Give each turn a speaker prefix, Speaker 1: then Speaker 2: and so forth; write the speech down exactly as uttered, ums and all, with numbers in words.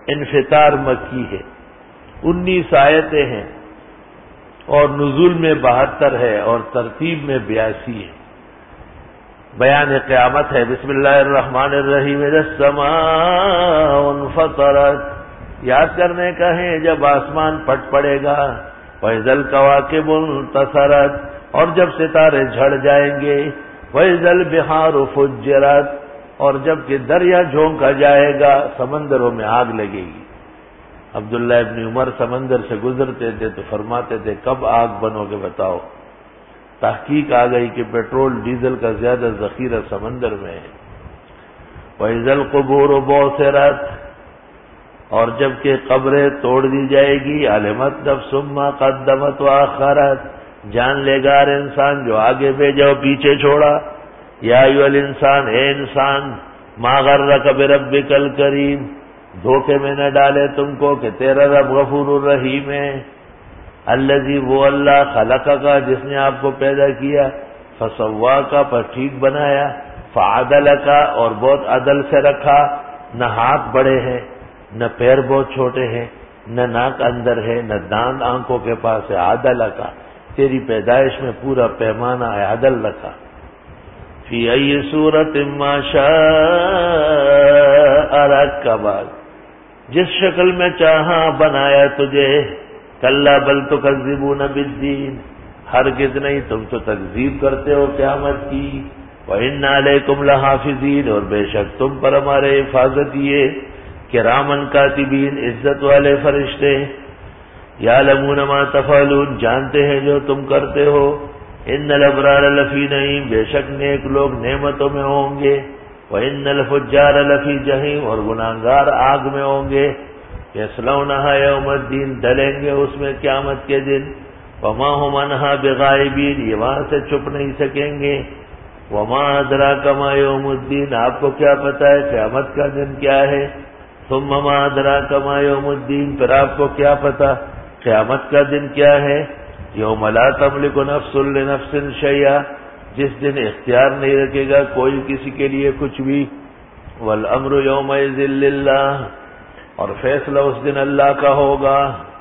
Speaker 1: انفطار مکی ہے، انیس آیتیں ہیں اور نزول میں بہتر ہے اور ترتیب میں بیاسی ہے۔ بیان قیامت ہے۔ بسم اللہ الرحمن الرحیم اذا السماء انفطرت، یاد کرنے کا ہے جب آسمان پٹ پڑے گا، وَإِذَا الْكَوَاكِبُ انتَثَرَتْ، اور جب ستارے جھڑ جائیں گے، وَإِذَا الْبِحَارُ فُجِّرَتْ، اور جب کہ دریا جھونکا جائے گا، سمندروں میں آگ لگے گی۔ عبداللہ ابن عمر سمندر سے گزرتے تھے تو فرماتے تھے کب آگ بنو گے بتاؤ؟ تحقیق آ گئی کہ پیٹرول ڈیزل کا زیادہ ذخیرہ سمندر میں ہے۔ وَإِذَا الْقُبُورُ بُعْثِرَتْ، اور جب کہ قبریں توڑ دی جائے گی، عَلِمَتْ نَفْسٌ مَّا قَدَّمَتْ وَأَخَّرَتْ، جان لے گا ہر انسان جو آگے بھیجا اور پیچھے چھوڑا۔ یا ایھا الانسان، اے انسان، ما غرک بربک الکریم، دھوکے میں نہ ڈالے تم کو کہ تیرا رب غفور الرحیم ہے۔ الذی، وہ اللہ، خلقک، جس نے آپ کو پیدا کیا، فسواک، پر ٹھیک بنایا، فعدلک، اور بہت عدل سے رکھا، نہ ہاتھ بڑے ہیں، نہ پیر بہت چھوٹے ہیں، نہ ناک اندر ہے، نہ داند آنکھوں کے پاس ہے، عدلک، تیری پیدائش میں پورا پیمانہ ہے، عدل رکھا۔ فی ای صورت ما شاء رکبک، جس شکل میں چاہا بنایا تجھے۔ کلا بل تکذبون بالدین، ہرگز نہیں، تم تو تکذیب کرتے ہو قیامت کی۔ وَإِنَّ عَلَيْكُمْ لَحَافِظِينَ، اور بے شک تم پر ہمارے حفاظتیے، کرامن کاتبین، عزت والے فرشتے، یعلمون ما تفعلون، جانتے ہیں جو تم کرتے ہو۔ ان الابرار لفی نعیم، بے شک نیک لوگ نعمتوں میں ہوں گے۔ وان الفجار لفی جہیم، اور گناہگار آگ میں ہوں گے۔ یصلونها یوم الدین، ڈلیں گے اس میں قیامت کے دن۔ وما هم عنها بغائبین، یہ وہاں سے چھپ نہیں سکیں گے۔ وما ادراک ما یوم الدین، آپ کو کیا پتہ ہے قیامت کا دن کیا ہے؟ ثم ما ادراک ما یوم الدین، پھر آپ کو کیا پتہ قیامت کا دن کیا ہے؟ یوم لا تملک نفس لنفس شیئا، جس دن اختیار نہیں رکھے گا کوئی کسی کے لیے کچھ بھی۔ والامر یومئذ للہ، اور فیصلہ اس دن اللہ کا ہوگا۔